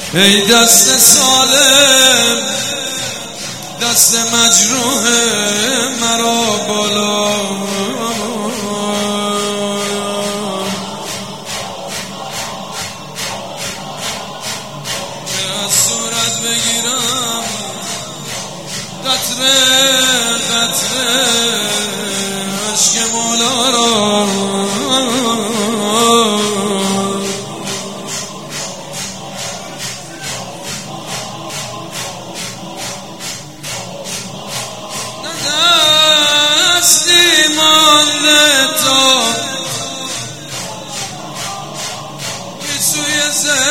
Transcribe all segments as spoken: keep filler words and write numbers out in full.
ای دست سالم دست مجروح مرا بالا، که از صورت بگیرم قطره قطره عشق مولا را. سوی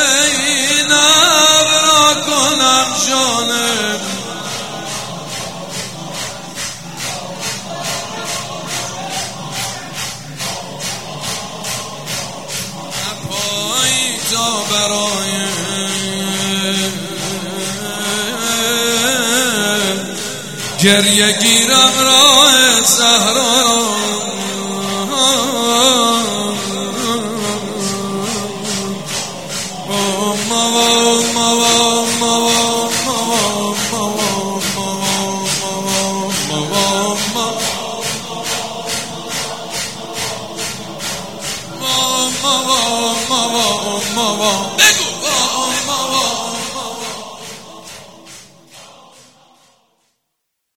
زینب را کنم جانب، پایی تا برای گریه گیرم راه زهرا را. بگو